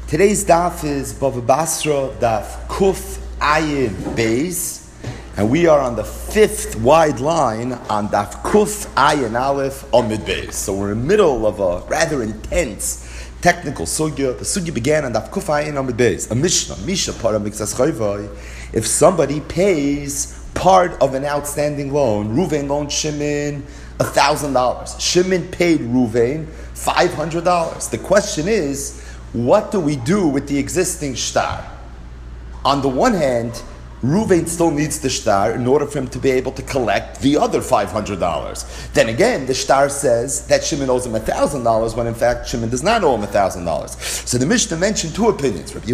Today's daf is Bava Basra, daf Kuf Ayin Beis, and we are on the fifth wide line on daf Kuf Ayin Aleph Amid Beis. So we're in the middle of a rather intense technical sugya. The sugya began on daf Kuf Ayin Amid Beis. A Misha Para Mixas Chayvai. If somebody pays part of an outstanding loan, Ruvain loaned Shimon $1,000. Shimon paid Ruvain $500. The question is, what do we do with the existing shtar? On the one hand, Ruvain still needs the shtar in order for him to be able to collect the other $500. Then again, the shtar says that Shimon owes him $1,000 when in fact Shimon does not owe him $1,000. So the Mishnah mentioned two opinions. Rabbi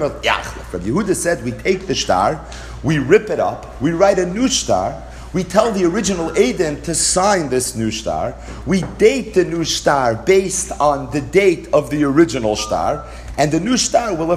Yehuda said we take the shtar, we rip it up, we write a new shtar, we tell the original Eidim to sign this new shtar. We date the new shtar based on the date of the original shtar, and the new shtar will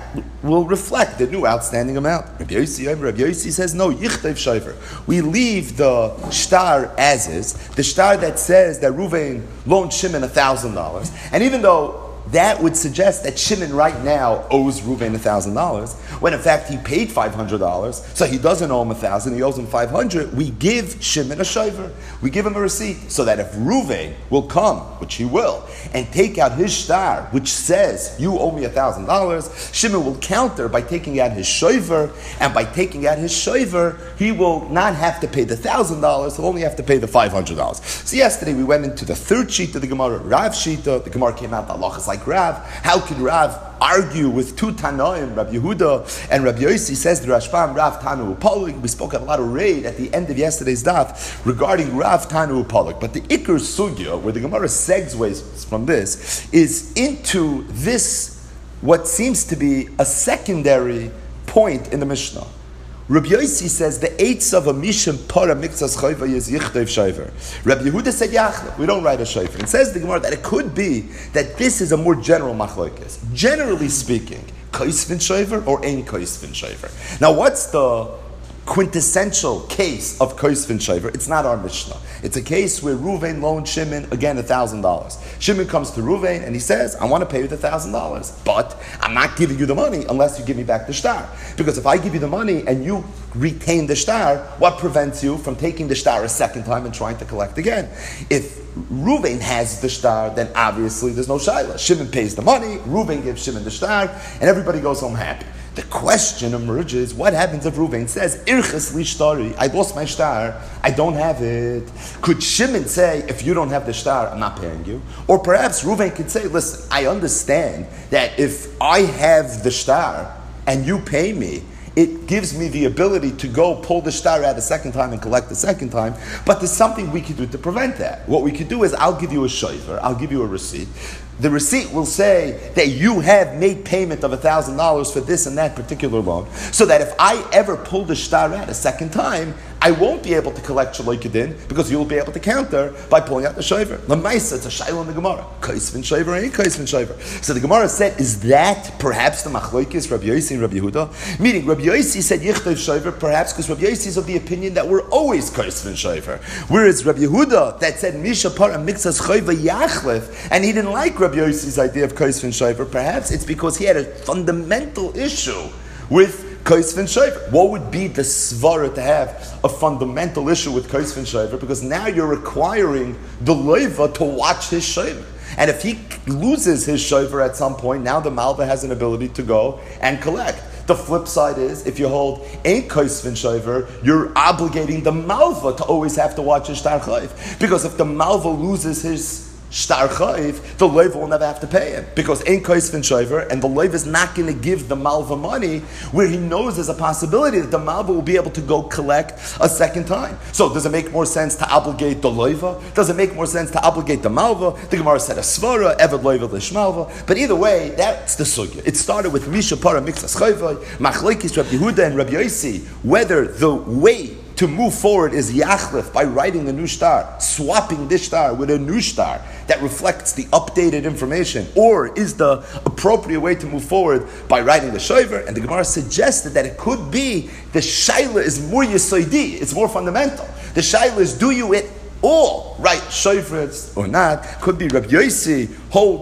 reflect the new outstanding amount. Rabbi Yossi says, no, yichteiv shayfer. We leave the shtar as is, the shtar that says that Ruvain loaned Shimon $1,000, and even though that would suggest that Shimon right now owes Ruvain $1,000, when in fact he paid $500, so he doesn't owe him $1,000, he owes him $500. We give Shimon a shayver, we give him a receipt, so that if Ruvain will come, which he will, and take out his shtar, which says you owe me $1,000, Shimon will counter by taking out his shayver, and by taking out his shayver, he will not have to pay the $1,000, he'll only have to pay the $500. So yesterday we went into the third sheet of the Gemara, Rav Shita. The Gemara came out, the halachas like Rav. How could Rav argue with two Tanoim, Rabbi Yehuda and Rabbi Yossi? Says the Rashbam, Rav Tanu Upolik. We spoke a lot of raid at the end of yesterday's daf regarding Rav Tanu Upolik. But the Iker Sugya, where the Gemara segues from this, is into this, what seems to be a secondary point in the Mishnah. Rabbi Yossi says the eights of a mishim para mixas chayva is yichteiv shayver. Rabbi Yehuda said yachla. We don't write a shayver. It says the Gemara that it could be that this is a more general machlokes. Generally speaking, kaisvin shayver or ein kaisvin shayver. Now, what's the quintessential case of kaisvin shayver? It's not our Mishnah. It's a case where Ruvain loaned Shimon again $1,000. Shimon comes to Ruvain and he says, I want to pay you the $1,000, but I'm not giving you the money unless you give me back the shtar. Because if I give you the money and you retain the shtar, what prevents you from taking the shtar a second time and trying to collect again? If Ruvain has the shtar, then obviously there's no shayla. Shimon pays the money, Ruvain gives Shimon the shtar, and everybody goes home happy. The question emerges, what happens if Ruvain says, Irches li shtari, I lost my shtar, I don't have it. Could Shimon say, if you don't have the shtar, I'm not paying you? Or perhaps Ruvain could say, listen, I understand that if I have the shtar and you pay me, it gives me the ability to go pull the shtar out a second time and collect the second time, but there's something we could do to prevent that. What we could do is, I'll give you a shayver, I'll give you a receipt. The receipt will say that you have made payment of $1,000 for this and that particular loan, so that if I ever pull the shtar out a second time, I won't be able to collect Shaloi Kedin because you'll be able to counter by pulling out the shayver. Lamaisa, it's a shayla in the Gemara. Kaisvin shayver, ain't kaisvin shayver. So the Gemara said, is that perhaps the machlokes Rabbi Yossi and Rabbi Yehuda? Meaning, Rabbi Yossi said yichteiv shayver, perhaps because Rabbi Yossi is of the opinion that we're always kaisvin shayver. Whereas Rabbi Yehuda, that said Misha para mixas chayva yachlef, and he didn't like Rabbi Yossi's idea of kaisvin shayver, perhaps it's because he had a fundamental issue with kaisvin shayver. What would be the svara to have a fundamental issue with kaisvin shayver? Because now you're requiring the loiva to watch his shayver. And if he loses his shayver at some point, now the malva has an ability to go and collect. The flip side is, if you hold ain't kaisvin shayver, you're obligating the malva to always have to watch his shtar chayv. Because if the malva loses his shtar chayv, the loiva will never have to pay him, because ain't kaisvin shayver, and the loiva is not going to give the malva money where he knows there's a possibility that the malva will be able to go collect a second time. So does it make more sense to obligate the loiva? Does it make more sense to obligate the malva? The Gemara said a svara, eved loiva l'shmalva. But either way, that's the sugya. It started with Misha para mixas chayvai, machlokes Rabbi Yehuda and Rabbi Yossi, whether the way to move forward is yachlef, by writing a new shtar, swapping this shtar with a new shtar that reflects the updated information, or is the appropriate way to move forward by writing the shayver. And the Gemara suggested that it could be the shayla is more yisoidi, it's more fundamental. The shayla is, do you it all right shayvers or not? Could be Rabbi Yossi holds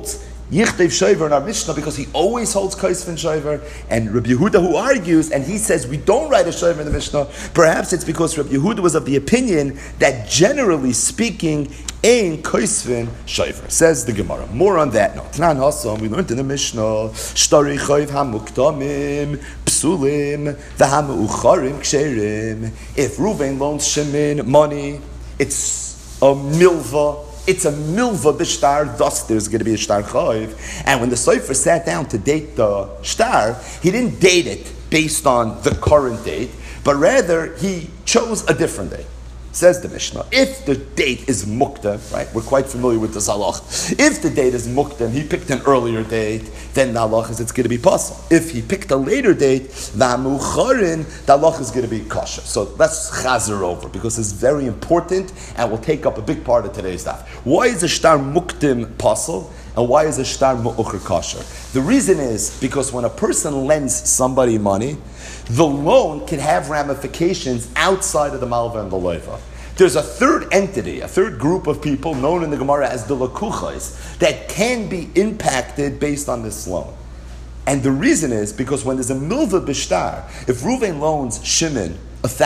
Yichdev Shover in our Mishnah because he always holds Kaisvin Shover, and Rabbi Yehuda who argues, and he says we don't write a Shover in the Mishnah, perhaps it's because Rabbi Yehuda was of the opinion that generally speaking, Ein Kaisvin Shover. Says the Gemara. More on that note. Tnan Hassam, we learned in the Mishnah, Shtari Chayv HaMuktamim, Psulim, V'HaMu'ucharim Ksherim. If Reuven loans Shimon money, it's a milva. It's a milva b'shtar, thus there's going to be a shtar chayv. And when the Sofer sat down to date the shtar, he didn't date it based on the current date, but rather he chose a different date. Says the Mishnah, if the date is mukta, right, we're quite familiar with this halach. If the date is mukta and he picked an earlier date, then the halach is it's going to be possible. If he picked a later date, the halach is going to be kosher. So let's chazer over because it's very important and will take up a big part of today's daf. Why is a shtar muktim possible? And why is a shtar mu'ucher kosher? The reason is because when a person lends somebody money, the loan can have ramifications outside of the malva and the loiva. There's a third entity, a third group of people known in the Gemara as the lakuchais that can be impacted based on this loan. And the reason is because when there's a milva b'shtar, if Reuven loans Shimon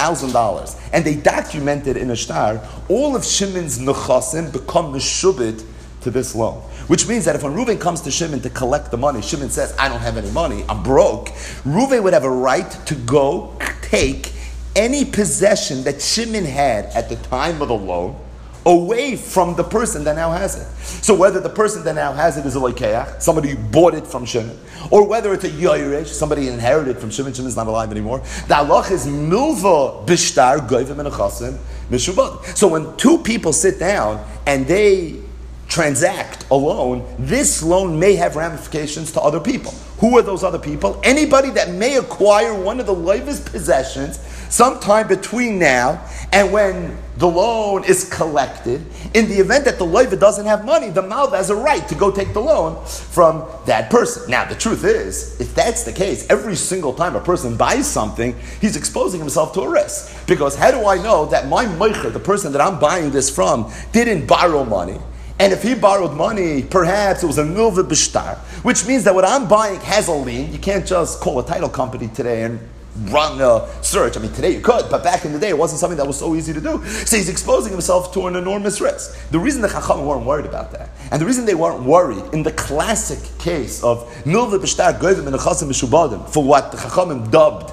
$1,000 and they document it in a shtar, all of Shimon's nechasim become meshubit to this loan. Which means that if when Reuven comes to Shimon to collect the money, Shimon says, I don't have any money, I'm broke, Reuven would have a right to go take any possession that Shimon had at the time of the loan away from the person that now has it. So whether the person that now has it is a lekeach, somebody bought it from Shimon, or whether it's a yoresh, somebody inherited from Shimon, Shimon's not alive anymore, the halach is milva bishtar goyvim and achasim mishubad. So when two people sit down and they transact a loan, this loan may have ramifications to other people. Who are those other people? Anybody that may acquire one of the loiva's possessions sometime between now and when the loan is collected. In the event that the loiva doesn't have money, the malva has a right to go take the loan from that person. Now, the truth is, if that's the case, every single time a person buys something, he's exposing himself to a risk. Because how do I know that my meicher, the person that I'm buying this from, didn't borrow money? And if he borrowed money, perhaps it was a milva b'shtar, which means that what I'm buying has a lien. You can't just call a title company today and run a search. I mean, today you could, but back in the day, it wasn't something that was so easy to do. So he's exposing himself to an enormous risk. The reason the Chachamim weren't worried about that, and the reason they weren't worried in the classic case of milva b'shtar, goyvim and achasim mishubadim, for what the Chachamim dubbed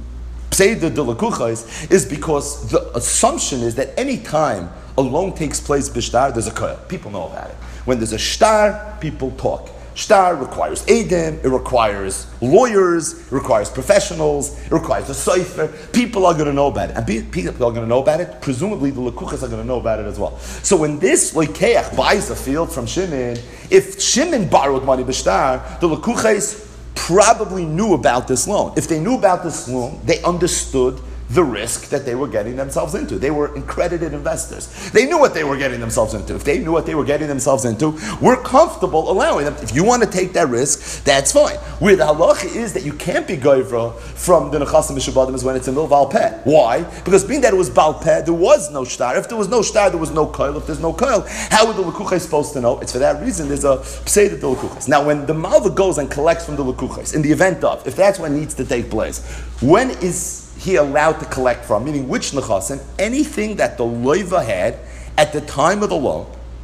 Pseudo de Lakuchais, is because the assumption is that any time a loan takes place b'shtar, there's a koil. People know about it. When there's a shtar, people talk. Shtar requires edim, it requires lawyers, it requires professionals, it requires a sofer. People are going to know about it. And people are going to know about it. Presumably the Lakuchas are going to know about it as well. So when this Lekeach buys a field from Shimon, if Shimon borrowed money b'shtar, the Lakuchas probably knew about this loan. If they knew about this loan, they understood the risk that they were getting themselves into. They were accredited investors. They knew what they were getting themselves into. If they knew what they were getting themselves into, we're comfortable allowing them. If you want to take that risk, that's fine. Where the halacha is that you can't be goyvra from the nechasim mishubadim is when it's a mil val peh. Why? Because being that it was bal peh, there was no shtar. If there was no shtar, there was no koil. If there's no koil, how would the lekuchais supposed to know? It's for that reason there's a pseudo de lekuchais. Now when the malva goes and collects from the lekuchais, in the event of, if that's what needs to take place, when is he allowed to collect from? Meaning which nechasim? Anything that the loiva had at the time of the loan.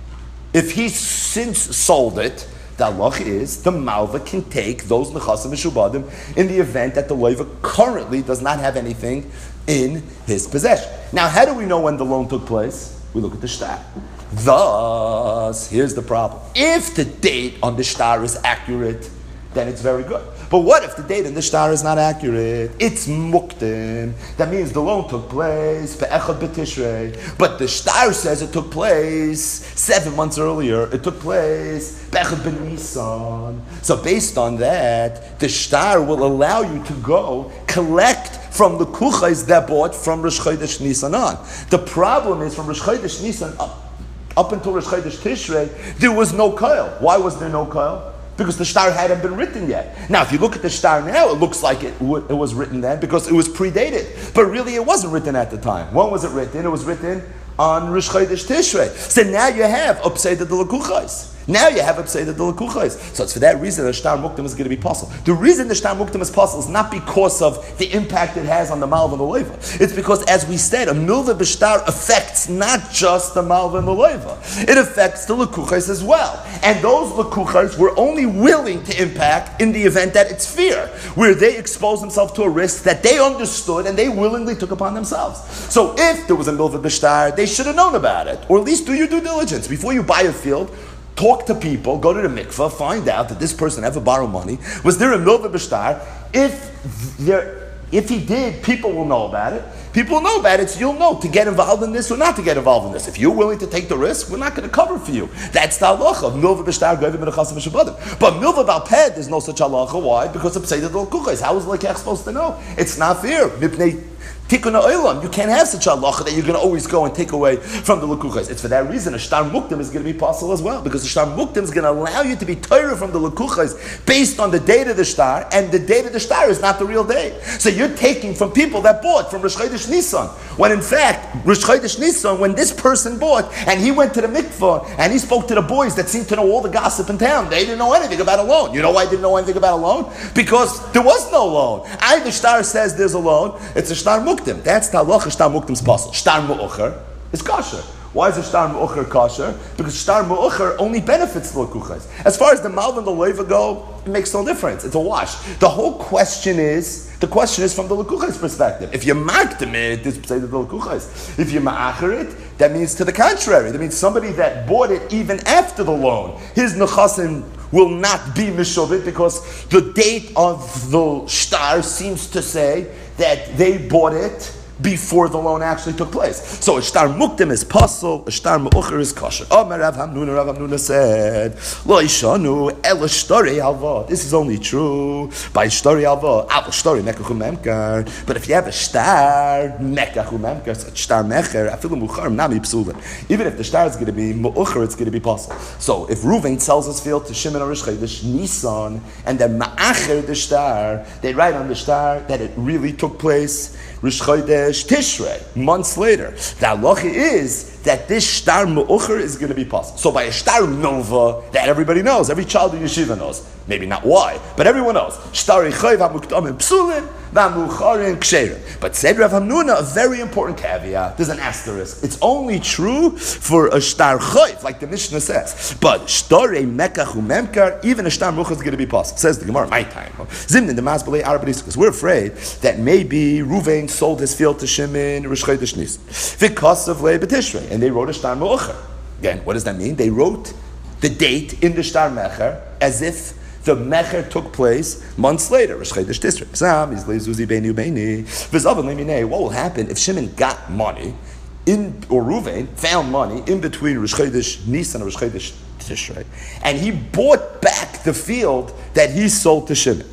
If he's since sold it, the halach is the malva can take those nechasim mishubadim in the event that the loiva currently does not have anything in his possession. Now, how do we know when the loan took place? We look at the shtar. Thus, here's the problem. If the date on the shtar is accurate, then it's very good. But what if the date in the shtar is not accurate? It's muktim. That means the loan took place be'echad b'tishrei, but the shtar says it took place 7 months earlier. It took place be'echad b'nisan. So based on that, the shtar will allow you to go collect from the kuchais that bought from Rosh Chodesh Nisan on. The problem is from Rosh Chodesh Nisan up until Rosh Chodesh Tishrei, there was no koil. Why was there no koil? Because the shtar hadn't been written yet. Now, if you look at the shtar now, it looks like it was written then because it was predated. But really, it wasn't written at the time. When was it written? It was written on Rosh Chodesh Tishrei. So now you have Upseidah de Lakuchais. Now you have a pseida de lekuchos. So it's for that reason the shtar muktim is going to be possible. The reason the shtar muktim is possible is not because of the impact it has on the malva and the loiva. It's because, as we said, a milva b'shtar affects not just the malva and the loiva. It affects the lekuchos as well. And those lekuchos were only willing to impact in the event that it's fear, where they exposed themselves to a risk that they understood and they willingly took upon themselves. So if there was a milva b'shtar, they should have known about it, or at least do your due diligence before you buy a field. Talk to people, go to the mikveh, find out that this person ever borrowed money. Was there a milva b'shtar? If he did, people will know about it. People will know about it, so you'll know to get involved in this or not to get involved in this. If you're willing to take the risk, we're not going to cover for you. That's the halacha of milva b'shtar, goyim b'nechasim v'shabadim. But milva b'alped, there's no such halacha. Why? Because of pseida del kuchos. How is the lekech supposed to know? It's not fair. Tikkun ha'olam. You can't have such a halacha that you're going to always go and take away from the lekuchos. It's for that reason a shtar muktim is going to be possible as well, because the shtar muktim is going to allow you to be Torah from the lekuchos based on the date of the shtar, and the date of the shtar is not the real date. So you're taking from people that bought from Rosh Chodesh Nisan, when in fact Rosh Chodesh Nisan, when this person bought and he went to the mikvah and he spoke to the boys that seemed to know all the gossip in town, they didn't know anything about a loan. You know why they didn't know anything about a loan? Because there was no loan. Either shtar says there's a loan, it's a shtar muktim. That's the halacha. Shtar muktim's possible. Shtar mu'ucher is kosher. Why is a shtar mu'ucher kosher? Because shtar mu'ucher only benefits the lekuchos. As far as the malva and the loiva go, it makes no difference. It's a wash. The question is from the lekuchos perspective. If you makdim it, it's pseida the lekuchos. If you ma'acher it, that means to the contrary. That means somebody that bought it even after the loan, his nechasim will not be mishovit, because the date of the shtar seems to say that they bought it before the loan actually took place. So a shtar muktim is pasul, a shtar mu'ucher is kosher. Rav Hamnuna said, Lo ishanu el shtori halva. This is only true by shtori halva. Al shtori mekachu memkar. But if you have a shtar mekachu memkar, so shtar mecher, afilu muchar nami psulin. Even if the shtar is going to be mu'ucher, it's going to be pasul. So if Ruvain sells his field to Shimon or Rosh Chodesh Nisan, and then ma'acher the shtar, they write on the shtar that it really took place Rosh Chodesh Tishrei, months later. The halacha is that this shtar mu'ucher is going to be possible. So by a shtar milva that everybody knows, every child in yeshiva knows, maybe not why, but everyone knows. Shtar ichayv ha'muktamim psulin v'amucharin ksherim. But said Rav Hamnuna, a very important caveat. There's an asterisk. It's only true for a shtar chayv, like the Mishnah says. But shtar mekachu memkar, even a shtar mu'ucher is going to be possible. Says the Gemara, my time. Zimnin the masbelei arabiskus. We're afraid that maybe Ruvain sold his field to Shimon Rosh Chodesh Nisan because of Lei B'Tishrei, and they wrote a shtar mu'ucher. Again, what does that mean? They wrote the date in the shtar mecher as if the mecher took place months later. Rosh Chodesh Tishrei. What will happen if Shimon got money or Ruvain found money in between Rosh Chodesh Nisan and Rosh Chodesh Tishrei, and he bought back the field that he sold to Shimon.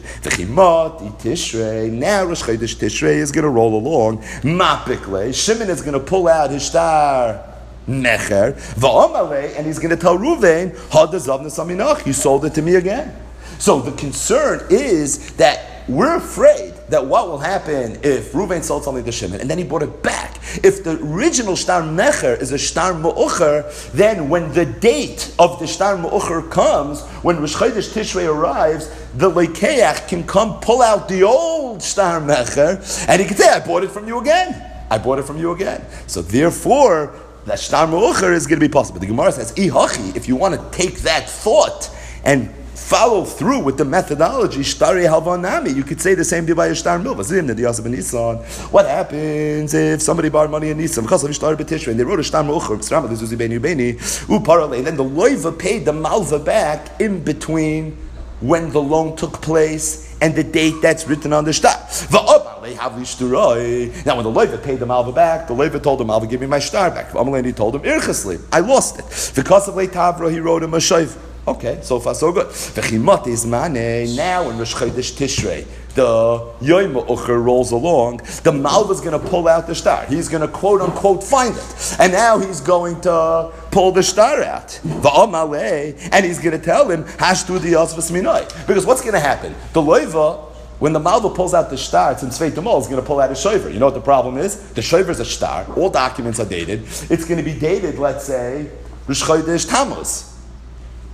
Now Rosh Chodesh Tishrei is going to roll along. Mapikle, Shimon is going to pull out his shtar mecher, and he's going to tell Ruvain, you sold it to me again. So the concern is that we're afraid that what will happen if Ruvain sold something to Shimon and then he bought it back. If the original shtar mecher is a shtar mu'ucher, then when the date of the shtar mu'ucher comes, when Rosh Chodesh Tishrei arrives, the lekeach can come pull out the old shtar mecher and he can say, I bought it from you again. So therefore, that shtar mu'ucher is going to be possible. But the Gemara says, if you want to take that thought and follow through with the methodology, shtari halvanami, you could say the same thing by a shtar milva. What happens if somebody borrowed money in Nisan because of shtar b'tishrei and they wrote a shtar mu'ucher, and then the loiva paid the malva back in between when the loan took place and the date that's written on the shtar. Now when the loiva paid the malva back, the loiva told the malva, give me my shtar back. He told him, I lost it. Because of Leitavra, he wrote him a shayv. Okay, so far so good. Now in Rosh Chodesh Tishrei, the Yom Ucher rolls along, the Malva is going to pull out the shtar. He's going to quote unquote find it. And now he's going to pull the shtar out. And he's going to tell him, because what's going to happen? The Loiva, when the Malva pulls out the shtar, it's in Tzvei Tamol, is going to pull out a shover. You know what the problem is? The shover is a shtar. All documents are dated. It's going to be dated, let's say, Rosh Chodesh Tammuz.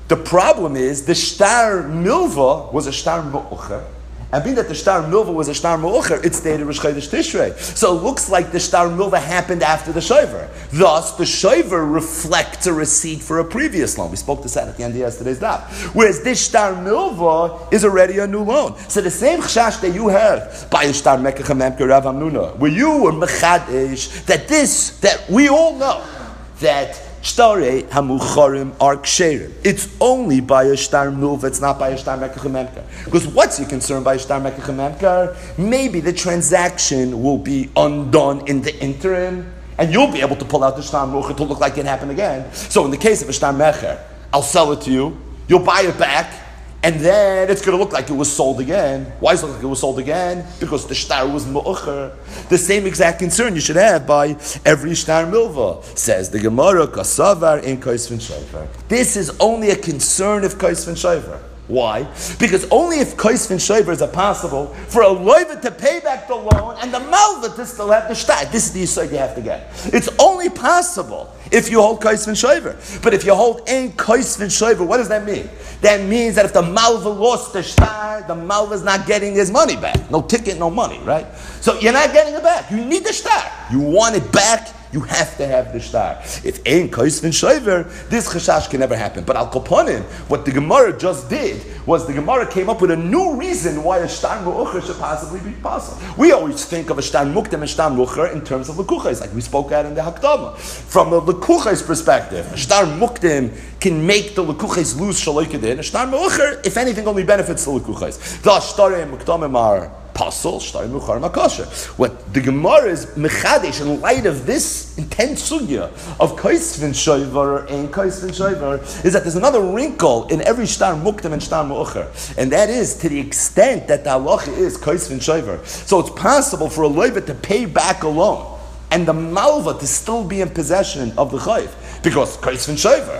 The problem is the shtar milva was a shtar mu'ucher, and being that the shtar milva was a shtar mu'ucher, it's dated Rosh Chodesh Tishrei. So it looks like the shtar milva happened after the shover. Thus, the shover reflects a receipt for a previous loan. We spoke to that at the end of yesterday's daf. Whereas this shtar milva is already a new loan. So the same chashash that you heard by a shtar mekach memker Rav Hamnuna, where you were mechadesh that we all know that Shtarei hamucharim are ksherim. It's only by a shtar milva, it's not by a shtar mekach memkar. Because what's your concern by a shtar mekach memkar? Maybe the transaction will be undone in the interim, and you'll be able to pull out the shtar milva to look like it happened again. So in the case of a shtar mecher, I'll sell it to you, you'll buy it back, and then it's going to look like it was sold again. Why does it look like it was sold again? Because the shtar was mu'ucher. The same exact concern you should have by every shtar milva. Says the Gemara, kasavar in kaisvin shayver. This is only a concern of kaisvin shayver. Why? Because only if kaisvin shayver is it possible for a loiva to pay back the loan and the malva to still have the shtar. This is the yisod you have to get. It's only possible if you hold kaisvin shayver. But if you hold ein kaisvin shayver, what does that mean? That means that if the malva lost the shtar, the malva is not getting his money back. No ticket, no money, right? So you're not getting it back. You need the shtar. You want it back, you have to have the shtar. If ain't kaisvin shayver, this chashash can never happen. But al koponim, what the Gemara just did was the Gemara came up with a new reason why a shtar mu'ucher should possibly be possible. We always think of a shtar muktem and shtar mu'ucher in terms of lekuchais, like we spoke at in the Hakdama. From a lekuchais perspective, a shtar muktem can make the lekuchais lose shaloikadin. A shtar mu'ucher, if anything, only benefits the lekuchais. The shtar and muktamim are pasul, shtar mu'ucher makasher. What the Gemara is mechadesh in light of this intense sugya of kaisvin shayvar and kaisvin shayvar is that there's another wrinkle in every shtar muktam and shtar mu'ucher, and that is to the extent that the halacha is kaisvin shayvar. So it's possible for a loiva to pay back a loan and the malva to still be in possession of the chayv because kaisvin shayvar.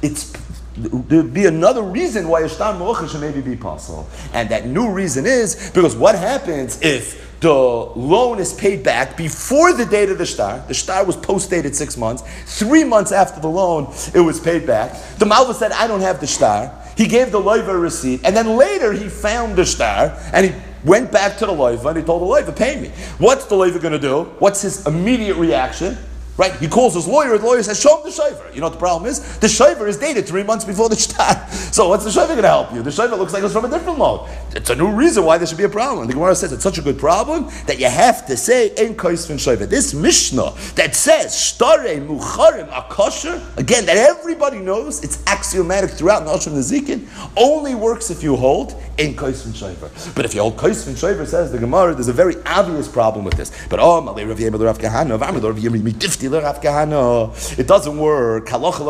There'd be another reason why a shtar mu'ucher should maybe be possible, and that new reason is because what happens if the loan is paid back before the date of the shtar? The shtar was post-dated 6 months. 3 months after the loan, it was paid back. The malva said, I don't have the shtar. He gave the loiva a receipt, and then later he found the shtar, and he went back to the loiva, and he told the loiva, pay me. What's the loiva going to do? What's his immediate reaction? Right? He calls his lawyer, the lawyer says, show him the shayver. You know what the problem is? The shayver is dated 3 months before the shtar. So what's the shayver going to help you? The shayver looks like it's from a different loan. It's a new reason why there should be a problem. The Gemara says it's such a good problem that you have to say, ein kaisvin shayver. This Mishnah that says, shtarei mucharim akosher, again, that everybody knows, it's axiomatic throughout Nashon Nezikin, only works if you hold ein kaisvin shayver. But if you hold kaisvin shayver, says the Gemara, there's a very obvious problem with this. But malei Rav Yemel Rav Kahana, V'amar Rav Yemel it doesn't work.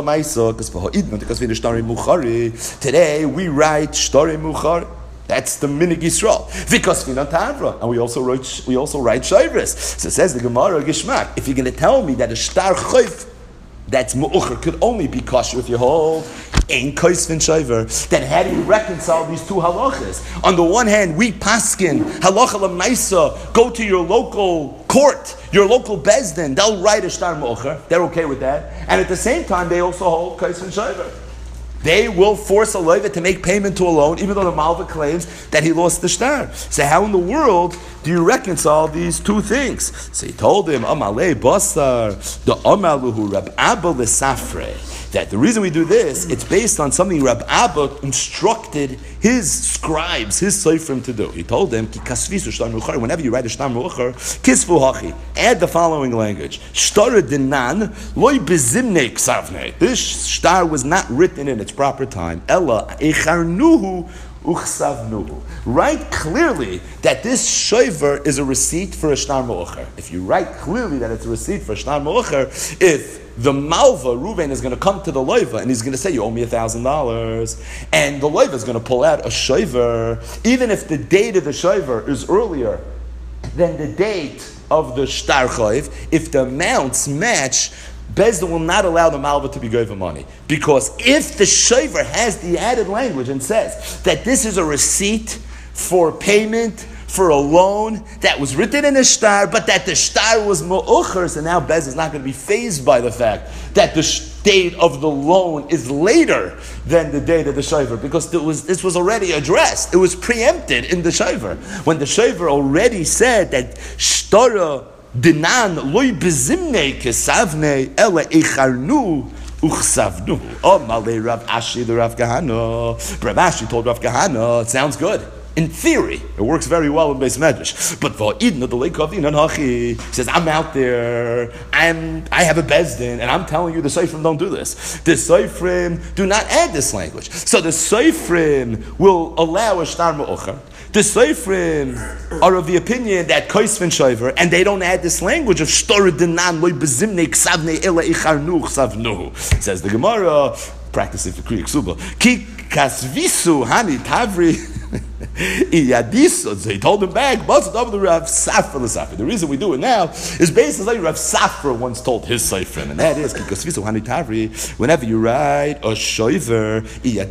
Today we write Shtari Muchari. That's the Minig Yisrael. Because we Tavra, and we also write Shayris. So says the Gemara Gishmak. If you're going to tell me that a Shtar Chayv that's mu'ucher could only be kosher if you hold ein kaisvin shayver, then how do you reconcile these two halachas? On the one hand, we paskin halacha l'maisa, go to your local court, your local bezdin, they'll write a shtar mu'ucher, they're okay with that, and at the same time they also hold kaisvin shayver. They will force a loiva to make payment to a loan, even though the malva claims that he lost the shtar. So how in the world do you reconcile these two things? So he told him, Amalei basar, the Amaluhu Rab Abba l'safre. That the reason we do this, it's based on something Rab Abba instructed his scribes, his seifrim to do. He told them, Ki kasvisu shtar mu'ucher, whenever you write a shtar mu'ucher, kisvu hachi, add the following language. Shtar dinan loy bezimne ksavne. This shtar was not written in its proper time. Ella echarnuhu uchsavnuhu. Write clearly that this shayver is a receipt for a shtar mu'ucher. If you write clearly that it's a receipt for a shtar mu'ucher, if the malva, Reuven, is going to come to the loiva and he's going to say, you owe me $1,000, and the loiva is going to pull out a shayver, even if the date of the shayver is earlier than the date of the shtar chayv, if the amounts match, Bezdin will not allow the malva to be given money. Because if the shayver has the added language and says that this is a receipt for payment for a loan that was written in a shtar, but that the shtar was mu'ucher, so now Bezdin is not going to be fazed by the fact that the date of the loan is later than the date of the shayver, because this was already addressed. It was preempted in the shayver. When the shayver already said that Shtara dinan loy bezimne kesavne ele echarnu uchsavnu. Oh, Malay Rav Ashi the Rav Kahana. Rav Ashi told Rav Kahana, it sounds good. In theory, it works very well in Beis Medrash. But va'idna the lake of Hachi says, I'm out there, I have a bezdin, and I'm telling you the Seifrim don't do this. The Seifrim do not add this language. So the Seifrim will allow a shtar me'ocher. The Seifrim are of the opinion that koisvin shayver, and they don't add this language of shtar dinan loy bezimne ksavne ela icharnu ksavnu. Says the Gemara, practicing for Kriya Ksuba. Ki kasvisu hani tavri. They told him back, the Rav Safra. The reason we do it now is basically Rav Safra once told his Seifrim, and that is whenever you write a shoiver,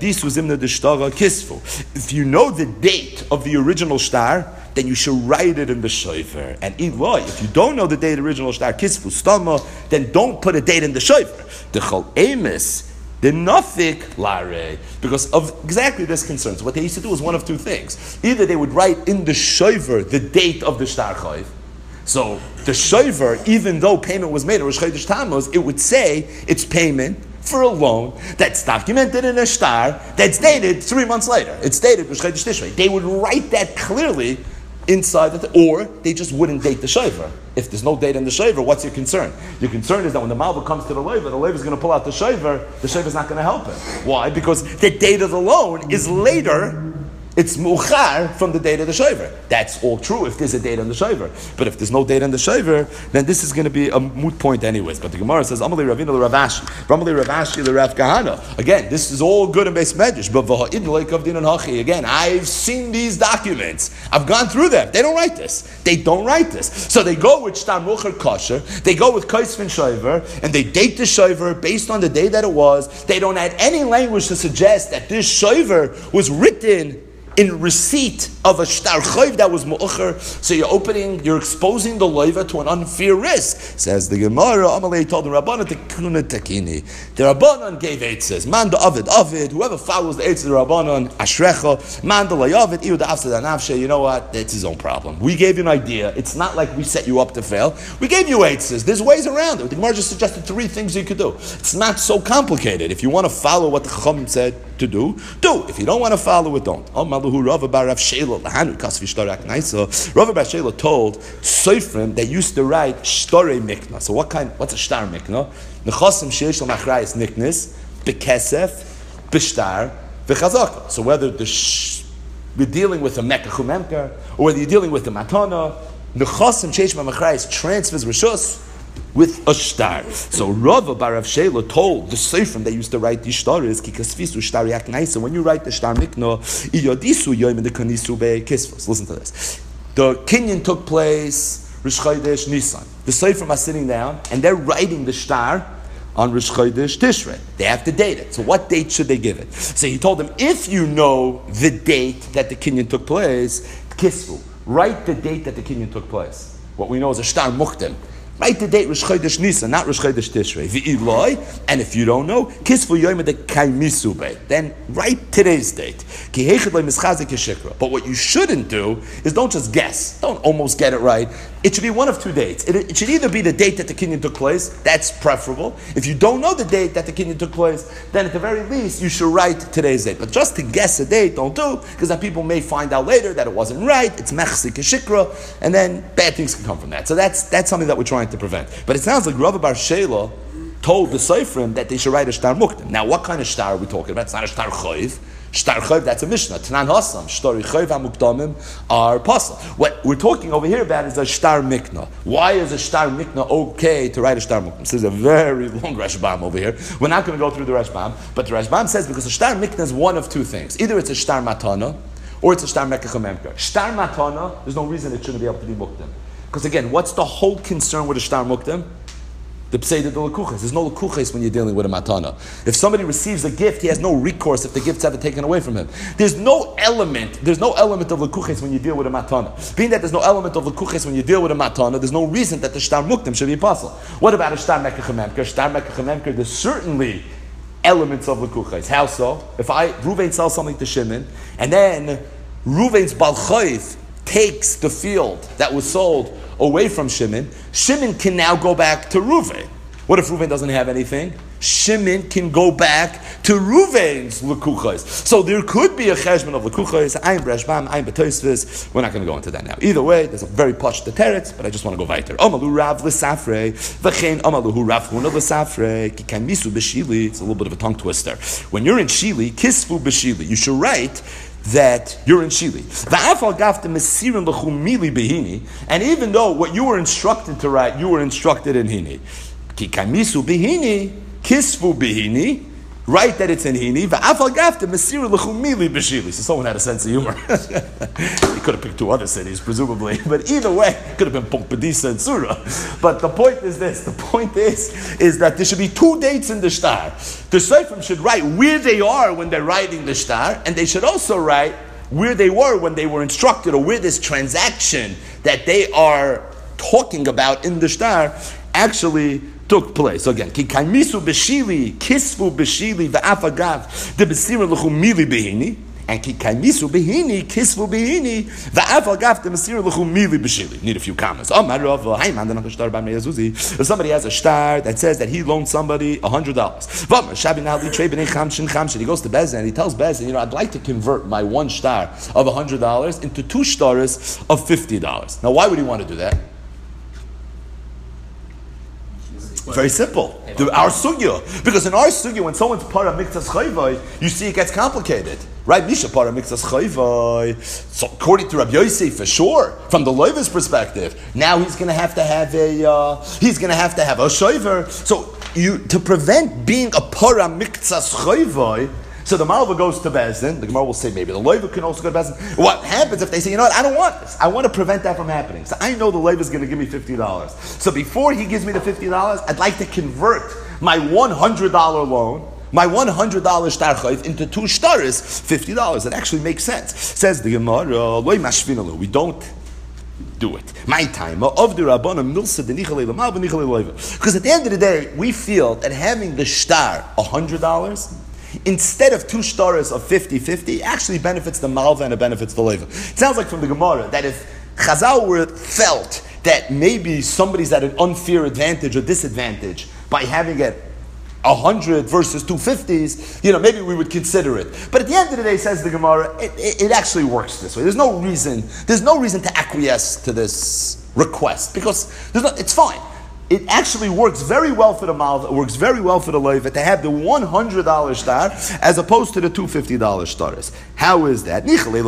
if you know the date of the original star, then you should write it in the shoiver. And if you don't know the date of the original star, kisfu stama, then don't put a date in the shoiver. The chol emes, the nafik lare, because of exactly this concern. So what they used to do was one of two things. Either they would write in the shoiver the date of the shtar chayv. So the shoiver, even though payment was made on Rosh Chodesh Tammuz, it would say it's payment for a loan that's documented in a shtar that's dated 3 months later. It's dated Rosh Chodesh Tishrei. They would write that clearly inside or they just wouldn't date the shoiver. If there's no date in the shoiver, what's your concern? Your concern is that when the malva comes to the loiva is going to pull out the shoiver is not going to help him. Why? Because the date of the loan is later. It's muchar from the date of the shoiver. That's all true if there's a date on the shoiver. But if there's no date on the shoiver, then this is going to be a moot point anyways. But the Gemara says, Amalei Ravina the Ravashi, Amalei Ravashi the Rav Kahana. Again, this is all good in Beis Medrash. But v'ha'id leikav din hachi. Again, I've seen these documents. I've gone through them. They don't write this. They don't write this. So they go with shtar muchar kosher. They go with kaisvin shoiver, and they date the shoiver based on the day that it was. They don't add any language to suggest that this shoiver was written in receipt of a shtar chayv that was mu'ucher. So you're exposing the loiva to an unfair risk. Says the Gemara, Amalei told the Rabbanan tekuna tekini. The Rabbanan gave eitzes. Man the Avid, whoever follows the eitzes of the Rabbanan, ashrecha. Man the layavid, iu the afsad anavshe. You know what? That's his own problem. We gave you an idea. It's not like we set you up to fail. We gave you eitzes. There's ways around it. The Gemara just suggested 3 things you could do. It's not so complicated. If you want to follow what the Chacham said to do. If you don't want to follow it, don't. Rava bar Rav Shela told Seifrim they used to write Shtore Mikna. So what's a Shtar Mikna? Nechasim sheish l'machrayis niknis, bekesef, b'shtar, v'chazaka. So whether we're dealing with a Mekach Umemker, or whether you're dealing with a Matana, Nechasim sheish l'machrayis transfers Rishus with a shtar. So Rava bar Rav Shela told the Seifrim they used to write these shtaris, kikasfisu shtar yaknaisa. When you write the shtar mikno, iyadisu yoyim in the kanisu be'kisfos. Listen to this. The kinyan took place Rosh Chodesh Nisan. The Seifrim are sitting down and they're writing the shtar on Rosh Chodesh Tishrei. They have to date it. So what date should they give it? So he told them, if you know the date that the kinyan took place, kisfu, write the date that the kinyan took place. What we know is a shtar muktem. Write the date Rosh Chodesh Nisan, not Rosh Chodesh Tishrei. V'iloi, and if you don't know, kisfu yoyim de kaimisu be. Then write today's date. Ki hechad lo mischazik yeshikra. But what you shouldn't do is don't just guess. Don't almost get it right. It should be one of 2 dates. It should either be the date that the kinyan took place. That's preferable. If you don't know the date that the kinyan took place, then at the very least you should write today's date. But just to guess a date, don't do, because then people may find out later that it wasn't right. It's mechzik yeshikra, and then bad things can come from that. So that's something that we're trying to prevent. But it sounds like Rava bar Shela told the Seifrim that they should write a shtar muktim. Now, what kind of shtar are we talking about? It's not a shtar chayv. Shtar chayv, that's a Mishnah. Tanan Hassam, shtar chayv hamukdamim are pasal. What we're talking over here about is a shtar mikna. Why is a shtar mikna okay to write a shtar muktim? This is a very long Rashbam over here. We're not going to go through the Rashbam, but the Rashbam says because a shtar mikna is one of 2 things. Either it's a shtar matana, or it's a shtar mekach umemker. Shtar matana, there's no reason it shouldn't be able to be muktim. Because again, what's the whole concern with a shtar muktim? the pseida de lekuches. There's no lekuches when you're dealing with a matana. If somebody receives a gift, he has no recourse if the gift's ever taken away from him. There's no element of lekuches when you deal with a matana. Being that there's no element of lekuches when you deal with a matana, there's no reason that the shtar muktim should be possible. What about a shtar mekach Shtar mekach there's certainly elements of lekuches. How so? If Ruvain sells something to Shimon, and then Ruvain's balchayv takes the field that was sold away from Shimon, Shimon can now go back to Ruvain. What if Ruvain doesn't have anything? Shimon can go back to Ruvain's lekuchos. So there could be a cheshbon of lekuchos. I'm Breshbam, I'm Betoisvis. We're not going to go into that now. Either way, there's a very posh teretz, but I just want to go weiter. Amalu Rav l'safrei, v'chein amalu Rav Huna l'safrei, ki kamisu b'shili. It's a little bit of a tongue twister. When you're in Shili, kisfu b'shili. You should write that you're in Shili. And even though what you were instructed to write, you were instructed in Hini. Ki kamisu bihini, kisfu bihini, write that it's in Hini. So someone had a sense of humor. He could have picked two other cities, presumably. But either way, it could have been Pokpadisa and Surah. But the point is this. The point is that there should be two dates in the shtar. The Seifrim should write where they are when they're writing the shtar, and they should also write where they were when they were instructed, or where this transaction that they are talking about in the shtar actually took place. So again, ki kaimisu b'shili, kisfu b'shili, v'afagav, de b'sira l'chu mili b'hini, and ki kaimisu b'hini, kisfu b'hini, v'afagav, de b'sira l'chu mili b'shili. Need a few comments. If somebody has a shtar that says that he loaned somebody $100, he goes to Bezdin and he tells Bezdin, I'd like to convert my one shtar of $100 into two shtars of $50. Now, why would he want to do that? Very simple. Our sugya. Because in our sugya, when someone's para miktas chayvai, you see it gets complicated. Right? Misha para miktas chayvai. So according to Rabbi Yossi, for sure, from the Levi's perspective, now he's going to have to have a shayver. So to prevent being a para miktas chayvai, so the Malva goes to Bezdin. The Gemara will say maybe the Leiva can also go to Bezdin. What happens if they say, I don't want this. I want to prevent that from happening. So I know the Leiva is going to give me $50. So before he gives me the $50, I'd like to convert my $100 loan, my $100 shtar chayv, into two shtaris, $50. It actually makes sense. Says the Gemara, we don't do it. My time. Because at the end of the day, we feel that having the shtar $100 instead of two shtaras of 50-50, actually benefits the malva and it benefits the leiva. It sounds like from the Gemara that if Chazal were felt that maybe somebody's at an unfair advantage or disadvantage by having it 100 versus 250s, maybe we would consider it. But at the end of the day, says the Gemara, it actually works this way. There's no reason to acquiesce to this request because it's fine. It actually works very well for the malva, it works very well for the leiva to have the $100 shtar as opposed to the $250 shtars. How is that?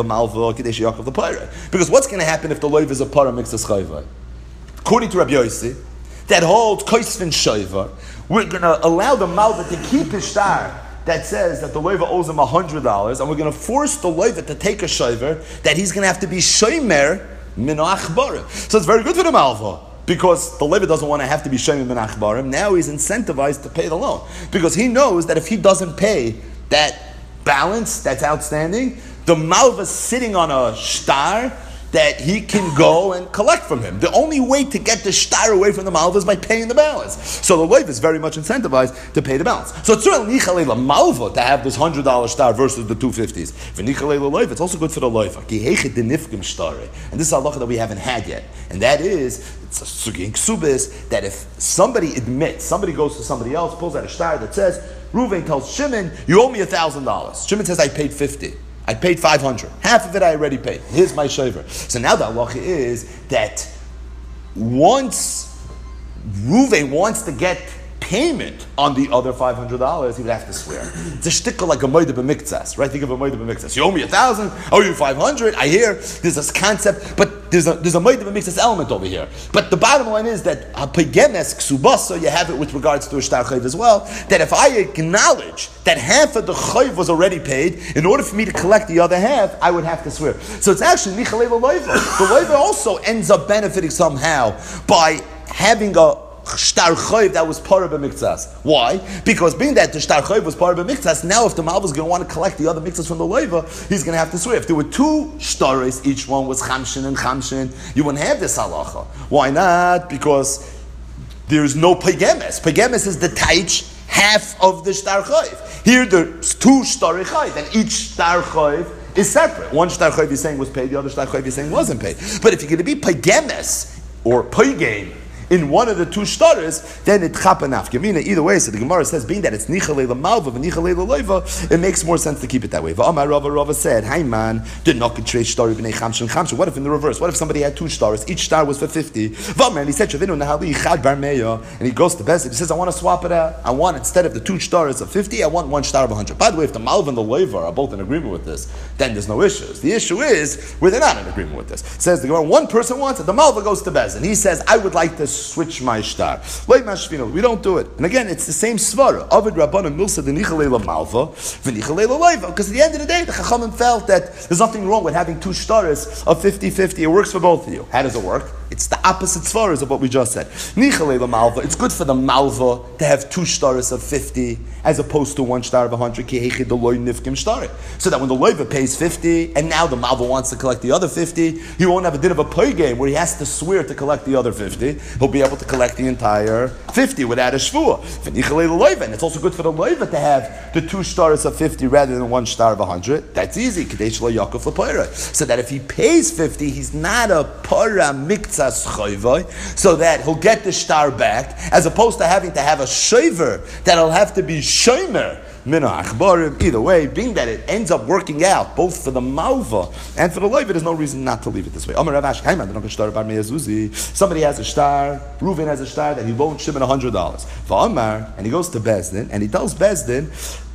Because what's going to happen if the leiva is a para mixas chayva? According to Rabbi Yossi, that holds koisvin shayva, we're going to allow the malva to keep his shtar that says that the leiva owes him $100, and we're going to force the leiva to take a shayver that he's going to have to be shomer min achbarim. So it's very good for the malva. Because the Levi doesn't want to have to be Shemim ben Achbarim, now he's incentivized to pay the loan. Because he knows that if he doesn't pay that balance that's outstanding, the Malva's sitting on a shtar that he can go and collect from him. The only way to get the shtar away from the Malva is by paying the balance. So the Levi is very much incentivized to pay the balance. So it's certainly Nichalei la Malva to have this $100 shtar versus the 250s. For Nichalei la Levi, it's also good for the Levi. And this is a halacha that we haven't had yet. And that is, it's a sugi in ksubis, that if somebody goes to somebody else, pulls out a shtar that says, Reuven tells Shimon, you owe me $1,000. Shimon says, I paid 50. I paid 500. Half of it I already paid. Here's my shaver. So now the halacha is that once Reuven wants to get payment on the other $500, he would have to swear. It's a shtickle like a moed b'miktzas, right? Think of a moed b'miktzas. You owe me 1,000, owe you 500. I hear there's this concept, but there's a moed b'miktzas element over here. But the bottom line is that pegemes ksubasa, you have it with regards to a shtar chayv as well. That if I acknowledge that half of the chayv was already paid, in order for me to collect the other half, I would have to swear. So it's actually nichalei l'loiva. The loiva also ends up benefiting somehow by having a shtar chayv that was part of a mikzas. Why? Because being that the shtar chayv was part of a mikzas, now if the malva is going to want to collect the other mikzas from the leiva, he's going to have to swear. If there were two shtaris, each one was chamshin and chamshin, you wouldn't have this halacha. Why not? Because there's no pagemes. Pagemes is the taich, half of the shtar chayv. Here there's two shtar chayv, and each shtar chayv is separate. One shtar chayv you're saying was paid, the other shtar chayv you're saying wasn't paid. But if you're going to be pagemes or pagem in one of the two shtaras, then it chapanaf. Gemina, either way, so the Gemara says, being that it's nichalei malva and nichalei leiva, it makes more sense to keep it that way. V'amar Rava said, "Hey man, did not trade shtar b'nei chamshin chamshin." What if in the reverse? What if somebody had two stars? Each star was for 50. V'amar, and he said, "Shavinu nahali chad bar meya," and he goes to Bezin. He says, "I want to swap it out. I want, instead of the two stars of 50, I want one star of 100." By the way, if the malva and the leiva are both in agreement with this, then there's no issues. The issue is where they're not in agreement with this. It says the Gemara, one person wants it. The malva goes to Bezin. He says, "I would like to switch my star." We don't do it. And again, it's the same svara. Avid Rabbanan Milsa the Nichalela Malva, V'Nichalela Leiva. Because at the end of the day, the Chachamim felt that there's nothing wrong with having two shtaras of 50-50. It works for both of you. How does it work? It's the opposite svaras of what we just said. Nichalela Malva, it's good for the Malva to have two shtaras of 50 as opposed to one shtar of 100. So that when the Leiva pays 50 and now the Malva wants to collect the other 50, he won't have a din of a pay game where he has to swear to collect the other 50. He'll be able to collect the entire 50 without a shvuah. And it's also good for the leiva to have the two stars of 50 rather than one star of 100. That's easy. So that if he pays 50, he's not a para mikzas chayvai, so that he'll get the star back, as opposed to having to have a shaver that'll have to be shomer. Either way, being that it ends up working out both for the malva and for the leiva, there's no reason not to leave it this way. Somebody has a star, Reuven has a star that he loaned Shimon $100. And he goes to Bezdin and he tells Bezdin,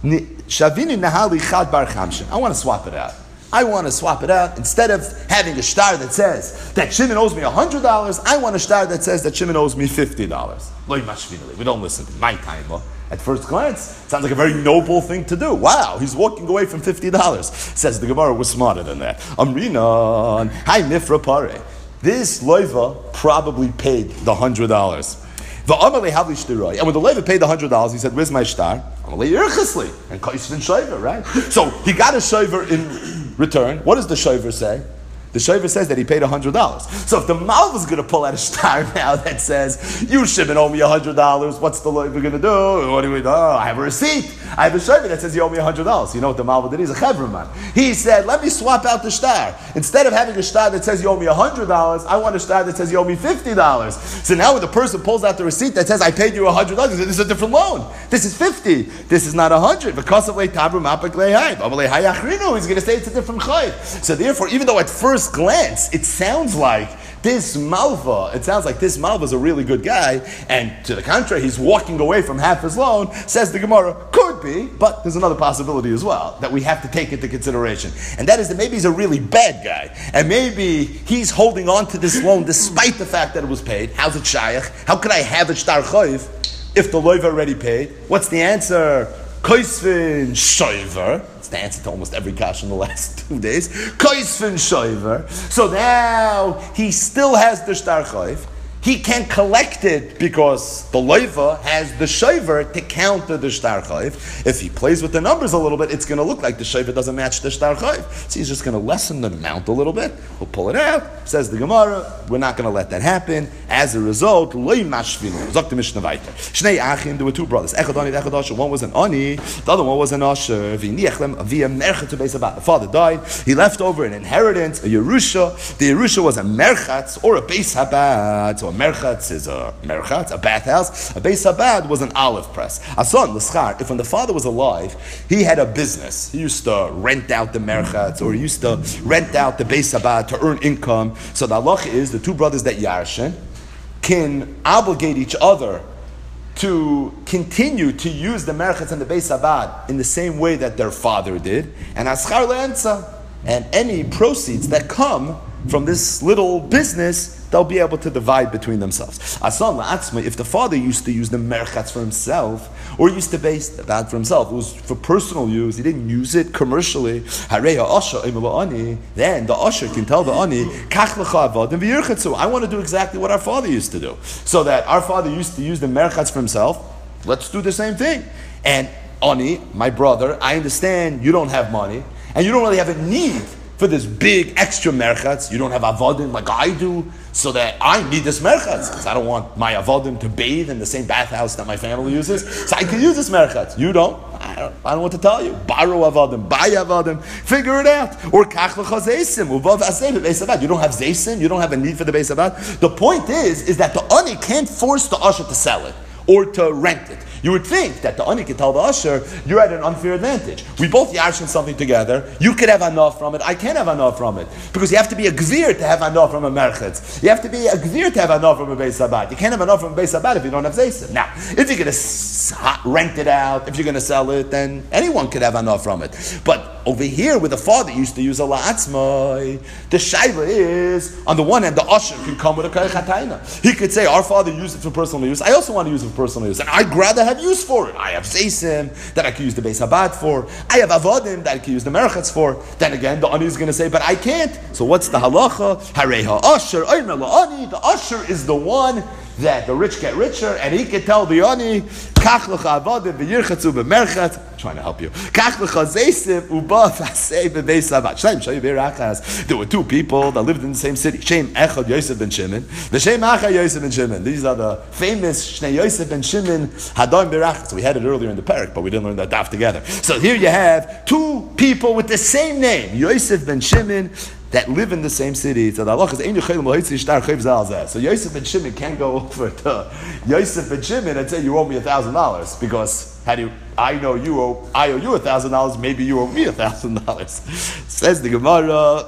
I want to swap it out. I want to swap it out. Instead of having a star that says that Shimon owes me $100, I want a star that says that Shimon owes me $50. We don't listen to my time. At first glance, sounds like a very noble thing to do. Wow, he's walking away from $50. Says the Gemara was smarter than that. Amrinan, hi nifra pare. This leiva probably paid the $100. And when the leiva paid the $100, he said, "Where's my star?" And kaisvin shaver, right? So he got a shaver in return. What does the shaver say? The shaver says that he paid $100. So if the malva is going to pull out a star now that says, "You shouldn't owe me $100, what's the leiva going to do? What do we do? I have a receipt. I have a shaver that says you owe me $100. You know what the malva did? He's a chevron. He said, "Let me swap out the star. Instead of having a star that says you owe me $100, I want a star that says you owe me $50. So now when the person pulls out the receipt that says I paid you $100, he says, "This is a different loan. This is 50. This is not 100. Because of he's going to say it's a different chayv. So therefore, even though at first glance it sounds like this malva is a really good guy, and to the contrary, he's walking away from half his loan, says the Gemara, could be, but there's another possibility as well that we have to take into consideration. And that is that maybe he's a really bad guy, and maybe he's holding on to this loan despite the fact that it was paid. How's it shayach? How could I have a shtar chayv if the loiva already paid? What's the answer? Koisvin shoiver. It's the answer to almost every kash in the last 2 days. Koisvin shoiver. So now he still has the shtar chayv. He can't collect it because the loiva has the shoiver to counter the shtar chayv. If he plays with the numbers a little bit, it's going to look like the shoiver doesn't match the shtar chayv. So he's just going to lessen the amount a little bit. We'll pull it out. Says the Gemara, we're not going to let that happen. As a result, loy mashvinu. Zok the Mishnah weiter. Shnei achim, there were two brothers. Echad ani, echad asher. One was an ani, the other one was an asher. V'niechlem aviyah merchat beis habat. The father died. He left over an inheritance, a yerusha. The yerusha was a merchatz or a beis habat. So a merchatz is a merchatz, a bathhouse. A beis habad was an olive press. A son, l'schar, if when the father was alive, he had a business. He used to rent out the merchatz, or he used to rent out the beis habad to earn income. So the halacha is the two brothers that yarshin can obligate each other to continue to use the merchatz and the beis habad in the same way that their father did. And aschar le'enza, and any proceeds that come from this little business, they'll be able to divide between themselves. Asan la'atzma, if the father used to use the merchatz for himself, or used to base the bad for himself, it was for personal use, he didn't use it commercially, then the usher can tell the ani, I want to do exactly what our father used to do. So that our father used to use the merchatz for himself, let's do the same thing. And ani, my brother, I understand you don't have money, and you don't really have a need for this big extra merchatz. You don't have avodim like I do, so that I need this merchatz, because I don't want my avodim to bathe in the same bathhouse that my family uses, so I can use this merchatz. You don't. I don't know what to tell you. Baru avodim, buy avodim, figure it out. Or kach l'chazeisim, uvav aseh bebeis abad. You don't have zeisim, you don't have a need for the beis abad. The point is that the ani can't force the usher to sell it or to rent it. You would think that the ani could tell the usher, you're at an unfair advantage. We both yarshin something together. You could have enough from it. I can't have enough from it. Because you have to be a gvir to have enough from a merchetz. You have to be a gvir to have enough from a beis abad. You can't have enough from a beis abad if you don't have zeisim. Now, if you're going to rent it out, if you're going to sell it, then anyone could have enough from it. But over here, where the father used to use a la'atzmai, the shaila is, on the one hand, the usher can come with a karech hatayna. He could say, our father used it for personal use. I also want to use it for personal use. And I'd rather have use for it. I have zeisim that I can use the beis habad for. I have avodim that I can use the merchatz for. Then again, the ani is going to say, but I can't. So what's the halacha? Harei ha'asher, omer la'ani. The usher is the one that the rich get richer, and he can tell the ani, kach lecha avodim v'yirchatzu b'merchatz. Trying to help you. Kach lecha zeisim uba v'asei b'beis habad. Shem shayu b'rachas. There were two people that lived in the same city. Shem echad Yosef ben Shimon. V'shem achad Yosef ben Shimon. These are the famous Shnei Yosef ben Shimon hadam b'rachas. So we had it earlier in the parak, but we didn't learn that daf together. So here you have two people with the same name, Yosef ben Shimon, that live in the same city. So the halach is so Yosef ben Shimon can't go over to Yosef ben Shimon and say, you owe me $1,000, because I owe you $1,000, maybe you owe me $1,000. Says the Gemara,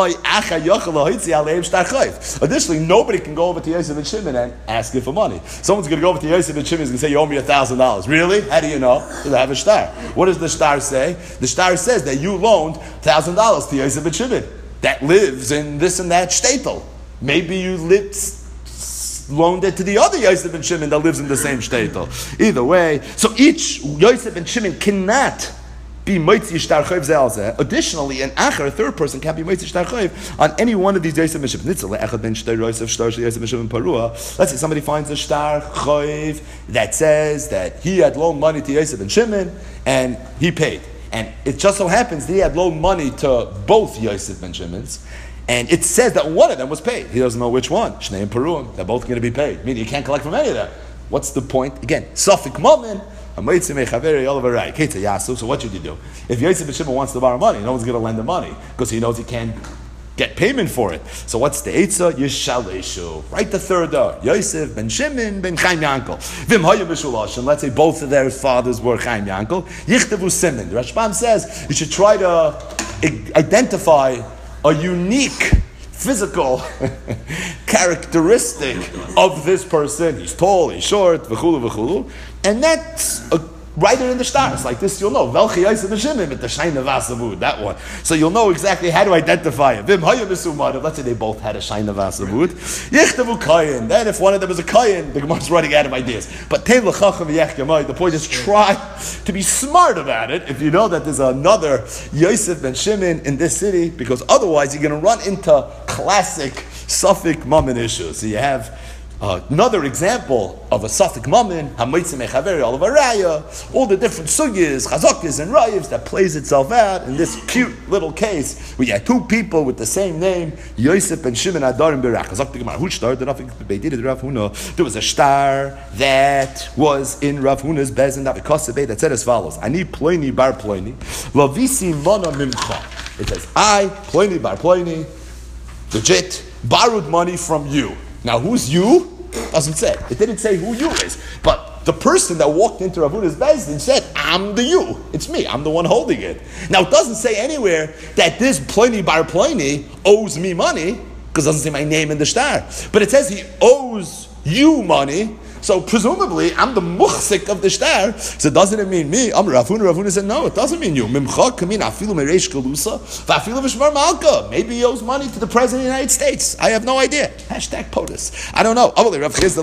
additionally, nobody can go over to Yosef ben Shimon and ask him for money. Someone's going to go over to Yosef ben Shimon and say, you owe me $1,000. Really? How do you know? Because I have a shtar. What does the shtar say? The shtar says that you loaned $1,000 to Yosef ben Shimon that lives in this and that shtetl. Maybe you loaned it to the other Yosef ben Shimon that lives in the same shtetl. Either way, so each Yosef ben Shimon cannot be moitzi shtar chayv zelzeh. Additionally, an acher, a third person, can't be moitzi shtar chayv on any one of these Yosef ben Shimon. Nitzal echad ben shtar Yosef shtar Yosef ben Shimon parua. Let's say somebody finds a shtar chayv that says that he had loaned money to Yosef ben Shimon and he paid. And it just so happens that he had loaned money to both Yosef ben Shimons, and it says that one of them was paid. He doesn't know which one. Shnei and Peruim, they're both going to be paid. Meaning you can't collect from any of them. What's the point? Again, Safik Mammon, so what should you do? If Yosef ben Shimon wants to borrow money, no one's going to lend him money, because he knows he can't get payment for it. So what's the Eitzah? Yishaleshu. Right, the third Yosef ben Shimon ben Chaim Yankel. Vim Hayu Mishulashim. Let's say both of their fathers were Chaim Yankel. Yichtevu Simen. The Rashbam says you should try to identify a unique physical characteristic of this person. He's tall, he's short, v'chulu v'chulu. And that's write it in the stars like this. You'll know Velchi Yosef ben Shimon with the Shaina Vasavud, that one. So you'll know exactly how to identify it. Vim Hayu Misumad. Let's say they both had a Shaina Vasavud. Yichtavu Kayin. Then if one of them is a Kayin, the Gemara's running out of ideas. But Tein L'Chacham Yechgamai. The point is try to be smart about it. If you know that there's another Yosef ben Shimon in this city, because otherwise you're going to run into classic Safik Mammon issues. So you have another example of a Safik Mammon, all the different sugyas, chazakis, and rayivs that plays itself out in this cute little case where you had two people with the same name, Yosef ben Shimon Adarim Berach. There was a star that was in Rav Huna's bezin that said as follows: Ani Ploini bar Ploini, lavisi mana mimcha. It says, I, Ploini bar Ploini, legit, borrowed money from you. Now, who's you? Doesn't say. It didn't say who you is. But the person that walked into Rav Huna's bezdin said, I'm the you. It's me. I'm the one holding it. Now, it doesn't say anywhere that this Pliny bar Pliny owes me money, because it doesn't say my name in the star. But it says he owes you money. So presumably, I'm the muhsik of the shtar. So doesn't it mean me? I'm Rav Huna. Rav Huna said, no, it doesn't mean you. Mimcha kamin afilu mereish galusa, v'afilu v'shmar malka. Maybe he owes money to the President of the United States. I have no idea. Hashtag POTUS. I don't know. Rav Chizda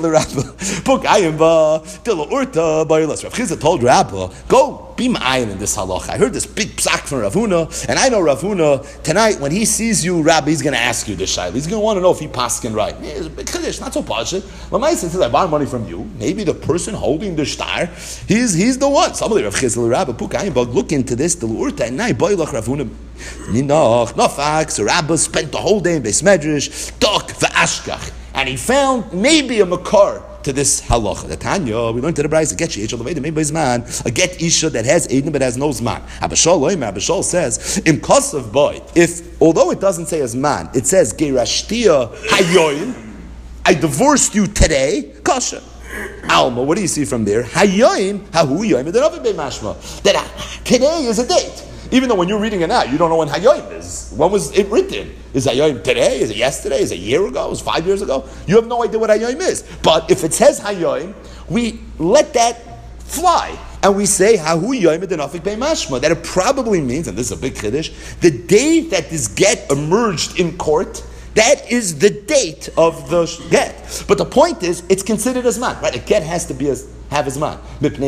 told Rabba, go be ma'ayin in this halacha. I heard this big psak from Rav Huna, and I know Rav Huna, tonight when he sees you, Rabbi, he's going to ask you this shayla. He's going to want to know if he paskin right. Yeah, it's a big chiddush, not so pashut. Lamai says, I borrow money from you. Maybe the person holding the shtar, he's the one. Somebody Rav Chizda Rabba, look into this, the l'urta, and I boy Rav Huna. No facts. Rabba spent the whole day in Beis Medrash, tok v'ashkach, and he found maybe a makar to this halacha. The Tanya, we learned to the Brayz, a get she'esh al maybe zman, a get isha that has edim but has no zman. Abishol says, im kosav boy, if, although it doesn't say as man, it says, gerashtia hayoyin, I divorced you today, kasha. Alma, what do you see from there? Hayoyin, hahu yoyim, that today is a date. Even though when you're reading it now, you don't know when Hayoim is. When was it written? Is Hayoim today? Is it yesterday? Is it a year ago? Is it 5 years ago? You have no idea what Hayoim is. But if it says Hayoim, we let that fly. And we say, Hahu Yoim Edenafik Bei Mashma. That it probably means, and this is a big chiddush, the day that this get emerged in court, that is the date of the get. But the point is, it's considered as man, right? A get has to be have his man. One of the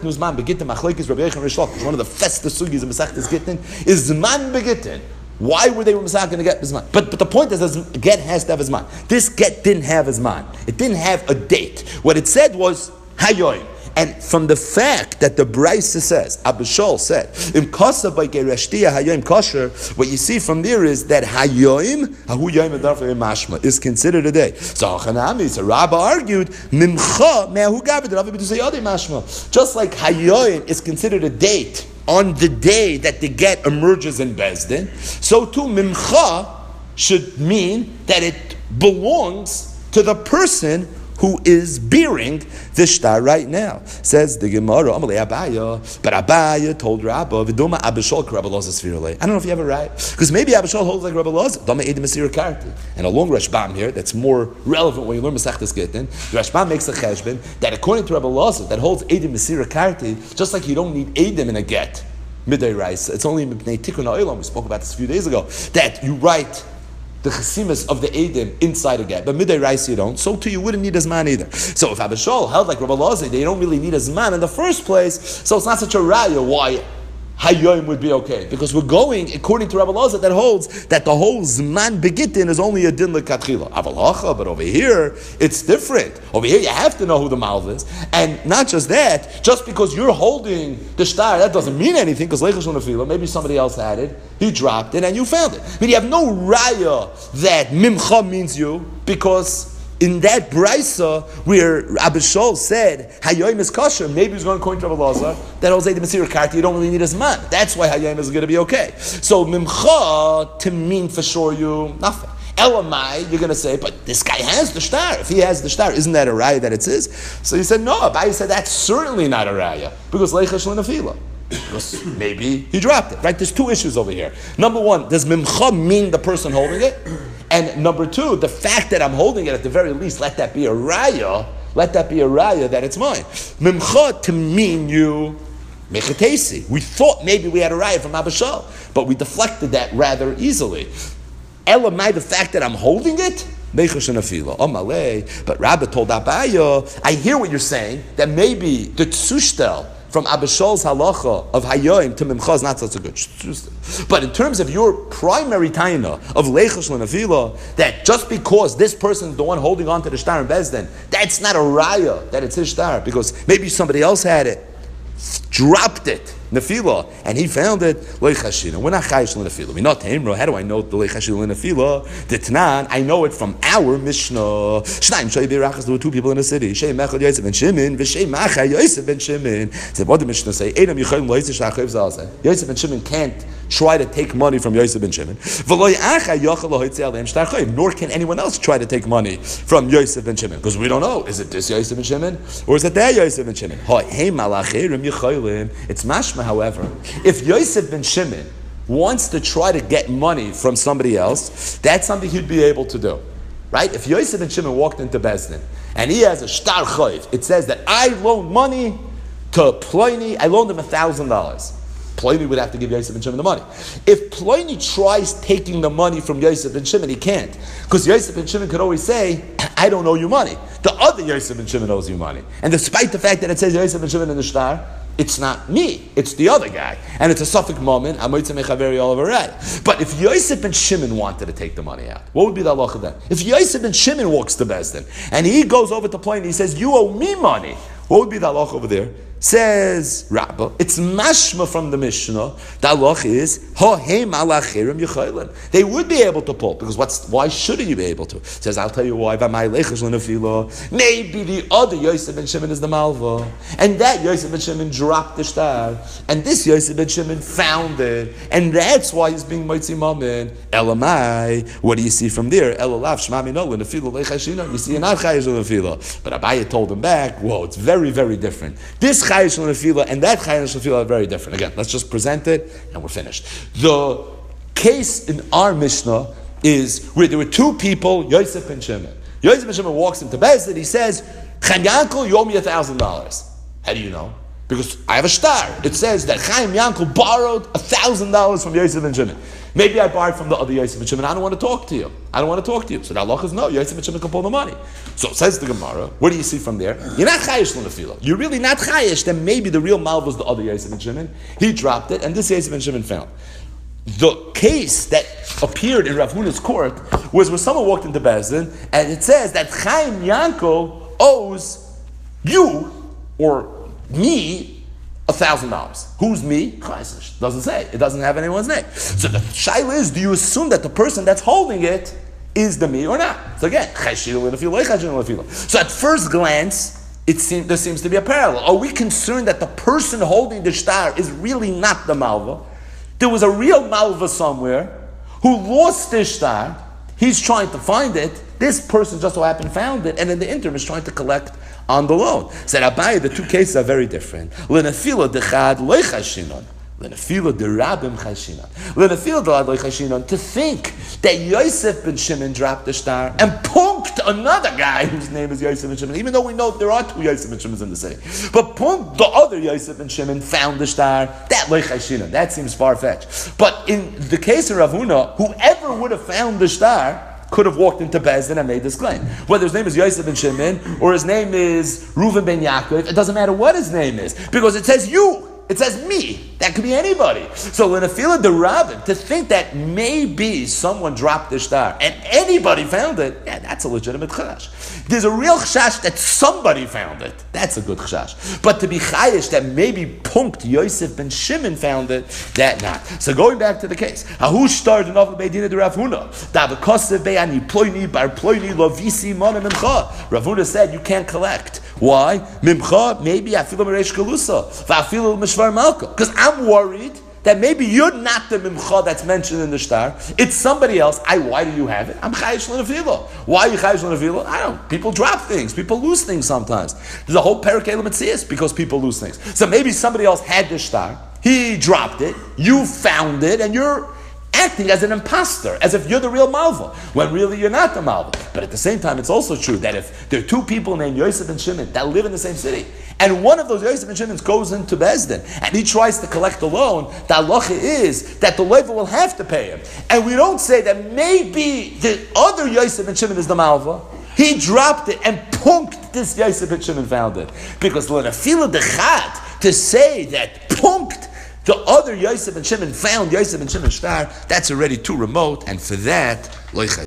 festest sugis of Masechtas Gittin is zman begittin. Why were they going to get his man? But the point is, get has to have his man. This get didn't have his man. It didn't have a date. What it said was hayoim. And from the fact that the Brisa says, Abishol said, Im kasa by gerashtia hayoim kosher, what you see from there is that hayoim, hahu yoim adarfei mashma, is considered a day. So Hanami, so Rabbah argued, Mimcha me'ahu gavid ravi b'tusayadi mashma. Just like hayoim is considered a date on the day that the get emerges in Bezdin, so too Mimcha should mean that it belongs to the person who is bearing the shtar right now. Says the Gemara, Amalei Abaya, but Abaya told Rabba, V'doma Abishol Rabba Loza Sfirulei. I don't know if you have it right, because maybe Abishol holds like Rabba Loza. Doma Edim Masira Karti. And a long Rashbam here that's more relevant when you learn Masechtas Gittin. The Rashbam makes a cheshbon that according to Rabba Loza, that holds Edim Masira Karti, just like you don't need Edim in a get, midday rice. It's only Mipnei Tikkun Ha'olam. We spoke about this a few days ago, that you write the chesimus of the Eidim inside a get. But midday rice you don't, so too you wouldn't need as man either. So if Abishol held like Rabbi Loza, they don't really need as man in the first place, so it's not such a raya why Hayoim would be okay. Because we're going, according to Rabbi Loza, that holds that the whole Zman Begitin is only a din l'katchila. Avalacha, but over here, it's different. Over here, you have to know who the malv is. And not just that, just because you're holding the shtar, that doesn't mean anything, because Leichash Unafila, maybe somebody else had it, he dropped it, and you found it. I mean, you have no raya that Mimcha means you, because in that brisa where Abishol said Hayoim is kosher, maybe he's going according to Rabbi Lazar that Jose the Masir Karti, you don't really need his man. That's why Hayoim is going to be okay. So Mimcha to mean for sure you nothing. Elamai, you're going to say, but this guy has the shtar. If he has the shtar, isn't that a raya that it's his? So he said, no. Abaye said that's certainly not a raya because Leichash L'Nafila. Because maybe he dropped it, right? There's two issues over here. Number one, does Mimcha mean the person holding it? And number two, the fact that I'm holding it, at the very least, let that be a raya. Let that be a raya that it's mine. Mimcha to mean you mechatesi. We thought maybe we had a raya from Abishal, but we deflected that rather easily. Elamai, the fact that I'm holding it, but Rabbi told Abaya, I hear what you're saying, that maybe the tzushtel from Abishol's halacha of Hayoim to Mimcha is not such a good. But in terms of your primary taina of Leichash L'Nafila, that just because this person is the one holding on to the shtar in Bezdin, that's not a raya that it's his shtar, because maybe somebody else had it, dropped it, Nefila, and he found it, Leichashina. We're not Chayish L'Nafila. We're not Taimro. How do I know the Leichashina L'Nafila? The Tanan, I know it from our Mishnah. Shnaim Shai Birachas, there were two people in the city. Shei Mechad Yosef ben Shimon, V'Shei Macha Yosef ben Shimon. So what did the Mishnah say? Edom Yichayim Loiseh Shachayiv Zalzeh. Yosef ben Shimon can't try to take money from Yosef ben Shimon. Nor can anyone else try to take money from Yosef ben Shimon, because we don't know, is it this Yosef ben Shimon or is it that Yosef ben Shimon? It's mashma, however, if Yosef ben Shimon wants to try to get money from somebody else, that's something he'd be able to do. right? If Yosef ben Shimon walked into Bezdin and he has a shtar chayv, it says that I loaned money to Ploini, I loaned him $1,000. Ploini would have to give Yosef ben Shimon the money. If Ploini tries taking the money from Yosef ben Shimon, he can't. Because Yosef ben Shimon could always say, I don't owe you money. The other Yosef ben Shimon owes you money. And despite the fact that it says Yosef ben Shimon in the shtar, it's not me, it's the other guy. And it's a suffix moment, but if Yosef ben Shimon wanted to take the money out, what would be the halacha then? If Yosef ben Shimon walks to Bezdin, and he goes over to Ploini, he says, you owe me money, what would be the halacha over there? Says Rabbah, it's mashma from the Mishnah. The halach is they would be able to pull because why shouldn't you be able to? It says I'll tell you why. Maybe the other Yosef ben Shimon is the malva, and that Yosef ben Shimon dropped the shtar, and this Yosef ben Shimon found it, and that's why he's being moitzi mamin. Elamai, what do you see from there? Elalav shmami no l'nefila leichashina. You see you're not chayish l'nefila, but Abaye told him back. Whoa, it's very very different. This chayish l'nefila and that chayish l'nefila are very different. Again, let's just present it and we're finished. The case in our Mishnah is where there were two people, Yosef and Shimon. Yosef ben Shimon walks into Bezdin, he says, Chaim Yankel, you owe me $1,000. How do you know? Because I have a shtar. It says that Chaim Yankel borrowed $1,000 from Yosef ben Shimon. Maybe I borrowed from the other Yosef ben Shimon. I don't want to talk to you. So the halacha is no, Yosef ben Shimon can pull the money. So says the Gemara, what do you see from there? You're not chayish l'nefila. You're really not chayish. Then maybe the real mal was the other Yosef ben Shimon. He dropped it, and this Yosef ben Shimon found. The case that appeared in Rav Huna's court was where someone walked into Bezdin, and it says that Chaim Yankel owes you or me $1,000. Who's me? Doesn't say. It doesn't have anyone's name. So the shaila is, do you assume that the person that's holding it is the me or not? So again, so at first glance, there seems to be a parallel. Are we concerned that the person holding the shtar is really not the malva? There was a real malva somewhere who lost the shtar. He's trying to find it. This person just so happened found it, and in the interim is trying to collect on the loan. Said Abaye, the two cases are very different. L'nefila dechad loy chashinon. L'nefila derabim chashinon. L'nefila derabim loy chashinon. To think that Yosef ben Shimon dropped the shtar and punked another guy whose name is Yosef ben Shimon, even though we know there are two Yosef ben Shimons in the city. But punked the other Yosef ben Shimon found the shtar. That loy chashinon. That seems far-fetched. But in the case of Rav Huna, whoever would have found the shtar could have walked into Bezdin and made this claim. Whether his name is Yosef ben Shimon or his name is Reuven ben Yaakov, it doesn't matter what his name is, because it says you. It says me. That could be anybody. So in a fila de rabbin, to think that maybe someone dropped the shtar and anybody found it, yeah, that's a legitimate chashash. There's a real chashash that somebody found it. That's a good chashash. But to be chayish that maybe punked Yosef ben Shimon found it, that not. So going back to the case, Ahu started off with Beidina de Rav Huna. Davakoseh be'ani ploini bar ploini lovisi mana mimcha. Rav Huna said you can't collect. Why? Mimcha, maybe I feel meresh kalusa. Va'afilu mishvar malka. Because I'm worried that maybe you're not the mimcha that's mentioned in the shtar. It's somebody else. Why do you have it? I'm chayish l'nefila. Why are you chayish l'nefila? I don't know. People drop things. People lose things sometimes. There's a whole parakeh l'metzias because people lose things. So maybe somebody else had the shtar. He dropped it. You found it, and you're acting as an imposter, as if you're the real malva, when really you're not the malva. But at the same time, it's also true that if there are two people named Yosef and Shimon that live in the same city, and one of those Yosef and Shimons goes into Bezdin, and he tries to collect a loan, the halacha is that the loiva will have to pay him. And we don't say that maybe the other Yosef and Shimon is the malva. He dropped it and punked this Yosef and Shimon found it. Because l'nefila dechad, to say that punked the other Yosef and Shimon found Yosef and Shimon shtar, that's already too remote, and for that, loicha.